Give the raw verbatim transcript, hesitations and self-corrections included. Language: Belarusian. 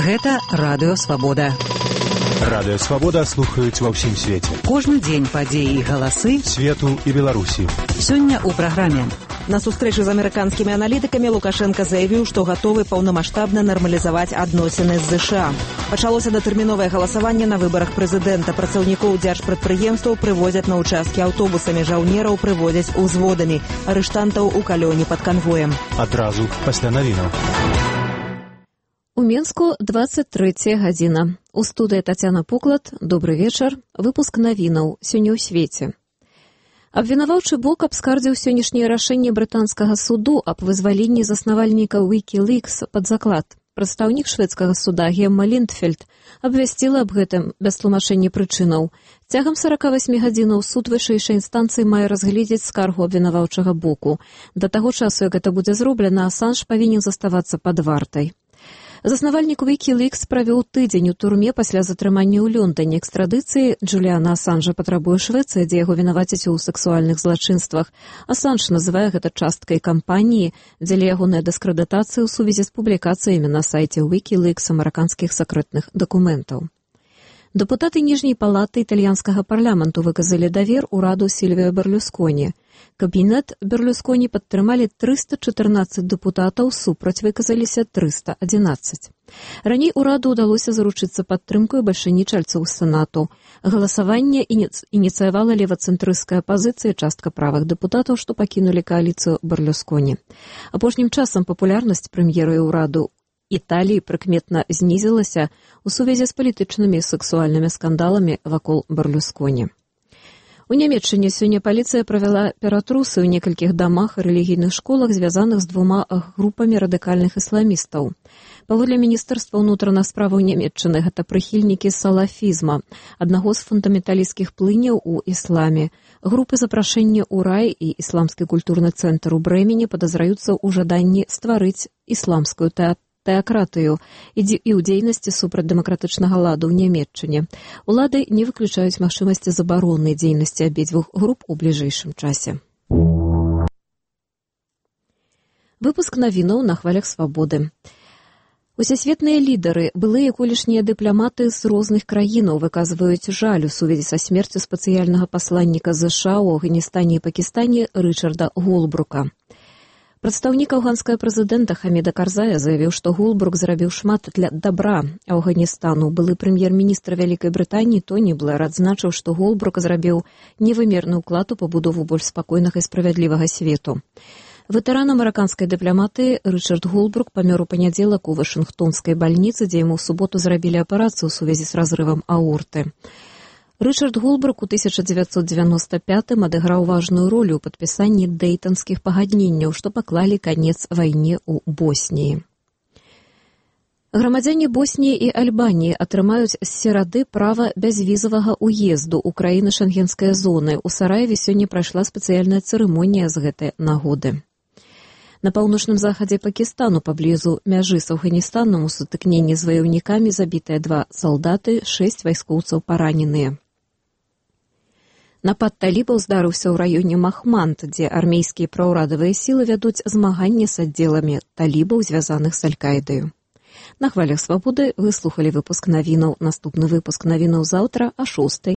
Гэта Радыё Свабода. Радыё Свабода слухаюць ва ўсім свеце. Кожны дзень падзеі і галасы свету і Беларусі. Сёння ў праграме. На сустрэчы з амерыканскімі аналітыкамі Лукашенко заявіў, што гатовы паўнамаштабна нармалізаваць адносіны з ЗША. Пачалося датэрміновае галасаванне на выбарах прэзідэнта. Працаўнікоў дзяржпрадпрыемстваў прывозяць на ўчасткі аўтобусамі, жаўнераў прыводзяць узводамі, арыштантаў у калёне пад канвоем. Адразу пасля навінаў. У Менску дваццаць трэцяя гадзіна. У студыі Тацяна Поклад. Добры вечар. Выпуск навінаў. Сёння ў свеце. Абвінаваўчы бок абскардзіў сённяшняе рашэнне брытанскага суду аб вызваленні заснавальніка Wikileaks пад заклад. Прадстаўнік шведскага суда Гемма Ліндфельд абвясціла аб гэтым без тлумачэння прычынаў. Цягам сорок восемь гадзінаў суд вышэйшай інстанцыі мае разгледзець скаргу абвінаваўчага боку. Да таго часу, як гэта будзе зроблена, Асанж павінен заставацца пад вартай. Заснавальнік Wikileaks правёў тыдзень у турме пасля затрымання ў Лондоне. Экстрадыцыі Джуліана Асанжа патрабуе Швецыя, дзе яго вінавацяць у сексуальных злачынствах. Асанж называе гэта часткай кампаніі дзеля ягонай дыскрэдытацыі ў сувязі з публікацыямі на сайце Wikileaks амерыканскіх сакрэтных дакументаў. Дэпутаты ніжняй палаты італьянскага парламенту выказалі давер ураду Сільвіо Берлюсконі. Кабінет Берлюсконі падтрымалі трыста чатырнаццаць дэпутатаў, супраць выказаліся трыста адзінаццаць. Раней ураду ўдалося заручыцца падтрымкаю бальшыні чальцоў сенату. Галасаванне ініци... ініцыявала левацэнтрысцкая апазіцыя, частка правых дэпутатаў, што пакінулі кааліцыю Берлюсконі. Апошнім часам папулярнасць прэм'ера і ўраду Італіі прыкметна знізілася ў сувязі з палітычнымі і сексуальнымі скандаламі вакол Берлюсконі. У Нямецчыне сёння паліцыя правяла ператрусы ў некалькіх дамах і рэлігійных школах, звязаных з двума групамі радыкальных ісламістаў. Паводле Міністэрства ўнутраных справаў Нямецчыны, гэта прыхільнікі салафізма, аднаго з фундаменталісцкіх плыняў у ісламе. Групы запрашэння ў рай і ісламскі культурны цэнтр у Брэмені падазраюцца ў жаданні стварыць ісламскую тэатру. тэакратыю і ў дзейнасці супраць дэмакратычнага ладу ў Нямецчыне. Улады не выключаюць магчымасці забароны дзейнасці абедзвюх груп у бліжэйшым часе. Выпуск навінаў на хвалях свабоды. Усесветныя лідары, былыя колішнія дыпламаты з розных краінаў выказваюць жаль у сувязі са смерцю спецыяльнага пасланніка ЗША ў Афганістане і Пакістане Рычарда Голбрука. Прадстаўнік афганскага прэзідэнта Хаміда Карзая заявіў, што Голбрук зрабіў шмат для дабра Афганістану. Былы прэм'ер-міністр Вялікай Брытаніі Тоні Блэр адзначыў, што Голбрук зрабіў невымерны ўклад у пабудову больш спакойнага і справядлівага свету. Ветэран амерыканскай дыпламатыі Рычард Голбрук памёр у панядзелак у Вашынгтонскай бальніцы, дзе яму ў суботу зрабілі аперацыю ў сувязі з разрывам аорты. Рычард Голбрук у тысяча дзевяцьсот дзевяноста пятым адыграў важную ролю ў падпісанні дэйтанскіх пагадненняў, што паклалі канец вайне ў Босніі. Грамадзяне Босніі і Альбаніі атрымаюць з серады права бязвізавага ўезду ў краіны шэнгенскай зоны. У Сараеве сёння прайшла спецыяльная цырымонія з гэтай нагоды. На паўночным захадзе Пакістану паблізу мяжы з Афганістанам у сутыкненні з ваяўнікамі забітыя два салдаты, шэсць вайскоўцаў параненыя. Напад талібаў здарыўся ў раёне Махманд, дзе армейскія праўрадавыя сілы вядуць змаганне з аддзеламі талібаў, звязаных з Аль-Каідаю. На хвалях свабоды вы слухалі выпуск навінаў. Наступны выпуск навінаў заўтра а шостай.